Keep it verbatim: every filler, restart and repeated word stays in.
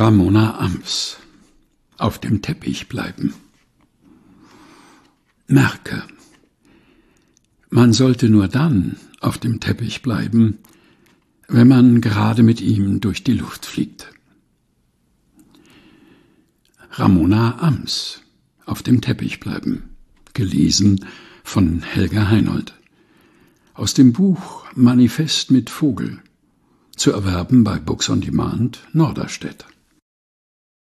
Ramona Ams. Auf dem Teppich bleiben. Merke: Man sollte nur dann auf dem Teppich bleiben, wenn man gerade mit ihm durch die Luft fliegt. Ramona Ams. Auf dem Teppich bleiben. Gelesen von Helga Heinold. Aus dem Buch Manifest mit Vogel. Zu erwerben bei Books on Demand, Norderstedt.